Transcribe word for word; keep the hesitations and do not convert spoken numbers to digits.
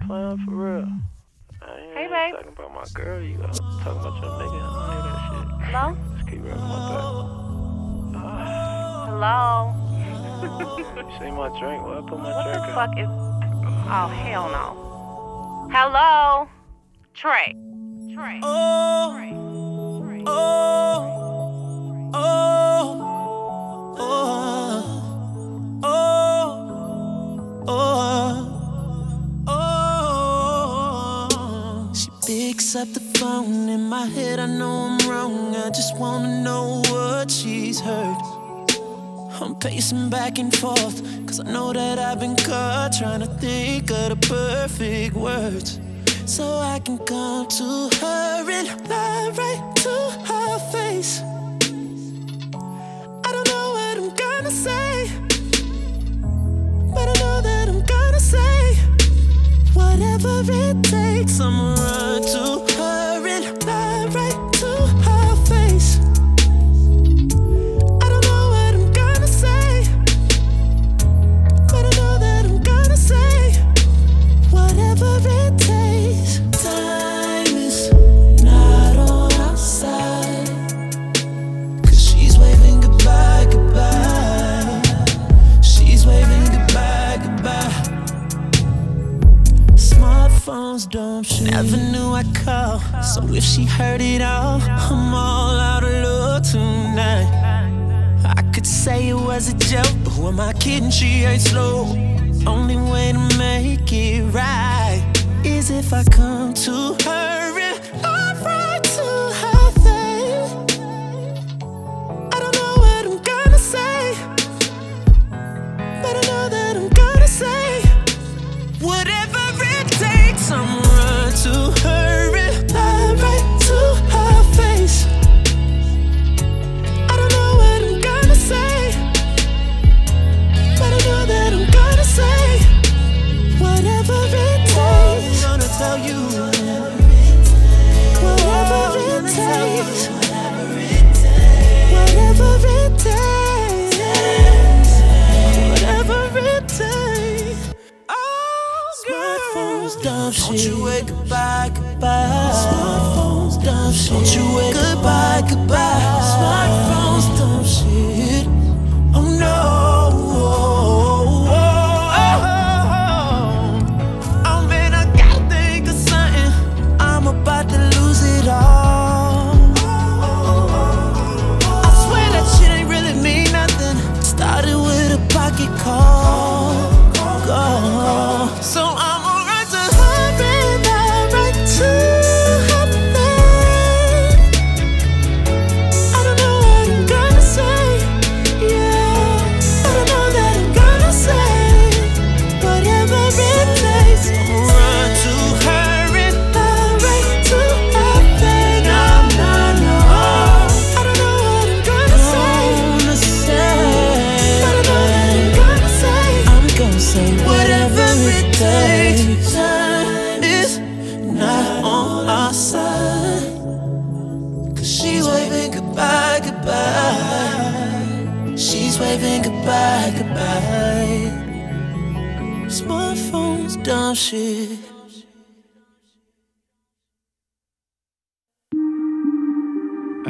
playing for real. I ain't Hey, babe. talking about my girl. You got talking about your nigga. I don't hear that shit. Hello? Just keep rubbing my back. Uh, Hello? you see my drink? Where I put my What drink the in? fuck is... Oh, hell no. Hello? Trey. Trey. Oh, Trey. Trey. oh, oh, oh, oh, oh, oh. She picks up the phone. In my head I know I'm wrong. I just wanna know what she's heard. I'm pacing back and forth, cause I know that I've been caught trying to think of the perfect words, so I can come to her and lie right to her face. I don't know what I'm gonna say, but I know that I'm gonna say whatever it takes. I'ma run to her and lie right to her face. I don't know what I'm gonna say, but I know that I'm gonna say whatever it takes. Time is not on our side, cause she's waving goodbye, goodbye. She's waving goodbye, goodbye. Smartphones don't shoot. Never knew I'd call, so if she heard it all, I'm all out of luck tonight. I could say it was a joke, but who am I kidding? She ain't slow. Only way to make it right is if I come to her and lie right to her face. I don't know what I'm gonna say, but I know that I'm gonna say whatever it takes. I'm run to her and lie right to her face. I don't know what I'm gonna say, but I know that I'm gonna say whatever it takes. I'm gonna tell you whatever it takes. Whatever it takes. Whatever it takes. Oh, smartphones, dumb shit. Don't you wait, goodbye, goodbye. Smartphones, dumb shit. Don't you wait, goodbye, goodbye. Smartphones, dumb shit. Oh no. Oh man, I gotta think of something. I'm about to lose it all. I swear that shit ain't really mean nothing. Started with a pocket call. Go. So I'ma run to her and lie right to her face. I don't know what I'm gonna say, yeah, but I know that I'm gonna say whatever it takes. I'ma run to her and lie right to her face. No, no, no, I don't know what I'm gonna say, but I know that I'm gonna say I'm gonna say whatever it takes. Time is not on our side, cause she's waving goodbye, goodbye. She's waving goodbye, goodbye. Smartphones, dumb shit.